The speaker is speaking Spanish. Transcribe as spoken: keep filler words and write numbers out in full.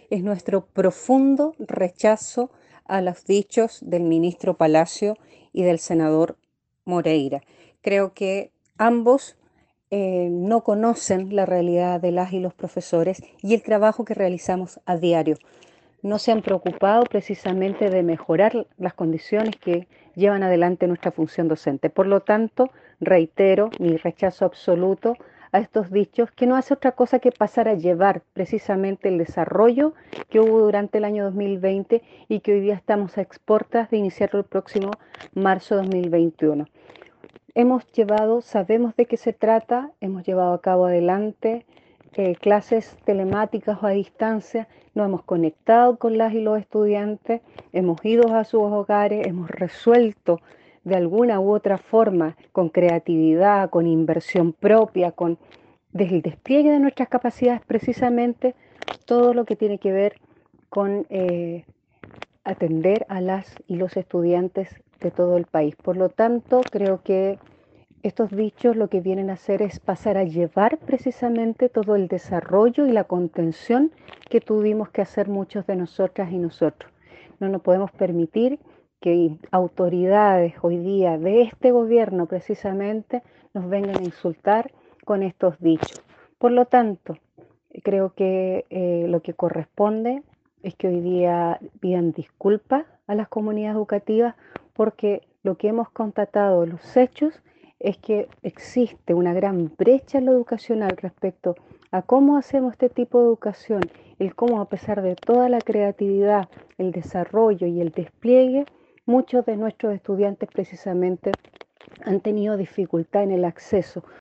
es nuestro profundo rechazo a los dichos del ministro Palacio y del senador Moreira. Creo que ambos eh, no conocen la realidad de las y los profesores y el trabajo que realizamos a diario. No se han preocupado precisamente de mejorar las condiciones que llevan adelante nuestra función docente. Por lo tanto, reitero mi rechazo absoluto a estos dichos que no hace otra cosa que pasar a llevar precisamente el desarrollo que hubo durante el año dos mil veinte y que hoy día estamos a exportas de iniciarlo el próximo marzo de dos mil veintiuno. Hemos llevado, sabemos de qué se trata, hemos llevado a cabo adelante eh, clases telemáticas o a distancia, nos hemos conectado con las y los estudiantes, hemos ido a sus hogares, hemos resuelto de alguna u otra forma, con creatividad, con inversión propia, con desde el despliegue de nuestras capacidades, precisamente todo lo que tiene que ver con eh, atender a las y los estudiantes de todo el país. Por lo tanto, creo que estos dichos lo que vienen a hacer es pasar a llevar precisamente todo el desarrollo y la contención que tuvimos que hacer muchos de nosotras y nosotros. No nos podemos permitir que autoridades hoy día de este gobierno precisamente nos vengan a insultar con estos dichos. Por lo tanto, creo que eh, lo que corresponde es que hoy día pidan disculpas a las comunidades educativas porque lo que hemos constatado, los hechos, es que existe una gran brecha en lo educacional respecto a cómo hacemos este tipo de educación, el cómo a pesar de toda la creatividad, el desarrollo y el despliegue, muchos de nuestros estudiantes precisamente han tenido dificultad en el acceso,